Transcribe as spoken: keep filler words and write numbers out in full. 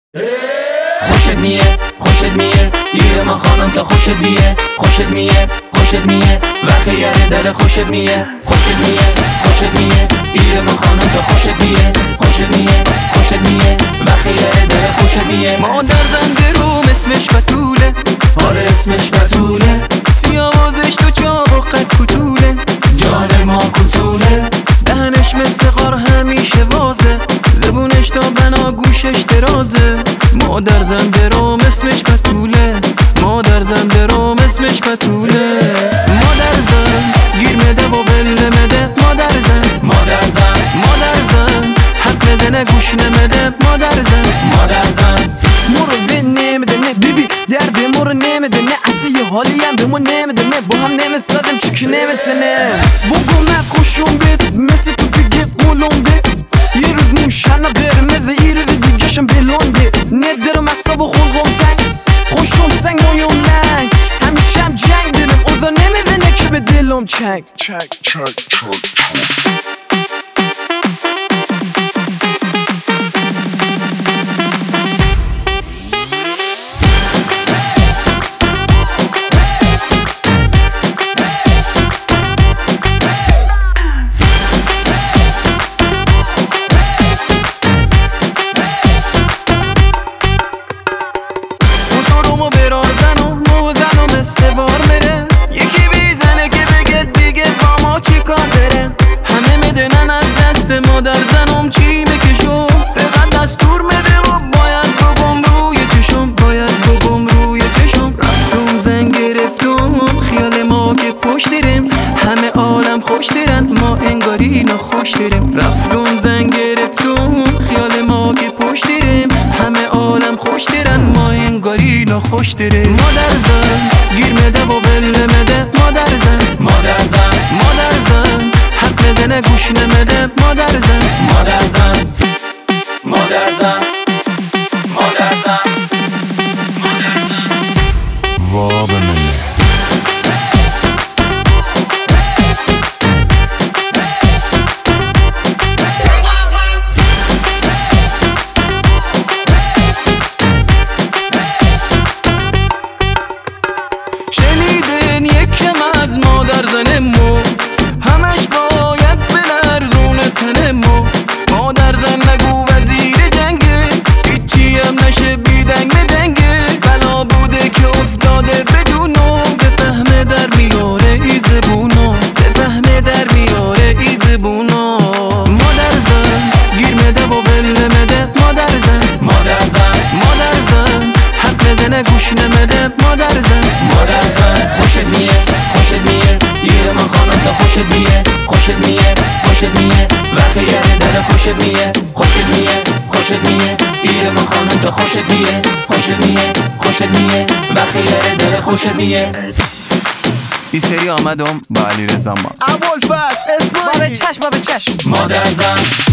خوشت میه خوشت میه گیر ما خانم تا خوشت میه خوشت میه خوشت میه وقتی یه دل خوشت میه خوشت میه خوشت میه گیر ما خانم تا خوشت میه خوشت میه خوشت میه وقتی یه دل خوشت میه مادر زنده روم اسمش بتوله، آره اسمش بتوله، سیاوازش تو چاق و قد کتوله، جان ما کتوله، دهنش مثل غار همیشه وازه، زبونش تا بنا گوشش درازه. مادر زنده روم اسمش بتوله، مادر زنده روم اسمش بتوله. مادر زن گیر مده و بله مده، مادر زن مادر زن مادر زن حق بزنه گوش نمده، مادر زن مادر زن مرو بین نمیده نه بیبی درد مرو نمیده نه اصلا یه حالی هم به ما نمیده نه با هم نمیستادم چکی نمیتنه بگو من خوشون بید مثل تو بگه مولون بید یه روز موشنه قرمزه یه روز دیگهشم بلونده ندارم اصاب و خلقم تنگ خوشون سنگ مایون ننگ همیشه هم جنگ دارم اوضا نمیزنه که به دلم چنگ چنگ چنگ چنگ سوار میره یکی بیزنه که بگه دیگه با ما چی کار داره همه میدونن از دست مادر زنم چی میکشم فقط دستور میده و باید بگم روی چشم باید بگم روی چشم رفتم زن گرفتم خیال ما که پشت داریم همه عالم خوش دارن ما انگاری نخوش داریم رفتم زن گرفتم خیال ما که پشت داریم همه عالم خوش دارن ما انگاری نخوش داریم مادر زن گیر مده و بله مده مادر زن مادر زن مادر زن حق بزنه گوش نمده مادر زن مادر زن مادر زن مادر زن مادر زن واب منه شنیدین یکم از مادر زن مو همش باید بلرزونه تن مو مادر زن نگو وزیر جنگه هیچی هم نشه بیدنگ بدنگه بلا بوده که افتاده بدونو بفهمه در میاره ای زبونو بفهمه در میاره ای زبونو مادر زن گیر مده و بله مده مادر زن مادر زن مادر زن حق بزنه گوش نمده مادر زن مادر زن خوشت میه خوشت میه گیر ما خانم تا خوشت میه خوشت میه خوشت میه وقتی یه دل خوشت میه خوشت میه خوشت میه گیر ما خانم تا خوشت میه خوشت میه خوشت میه وقتی یه دل خوشت میه این سری آمدم با علی رضا ما ابوالفضل اسماعیلی بابا چشم بابا چشم مادر زن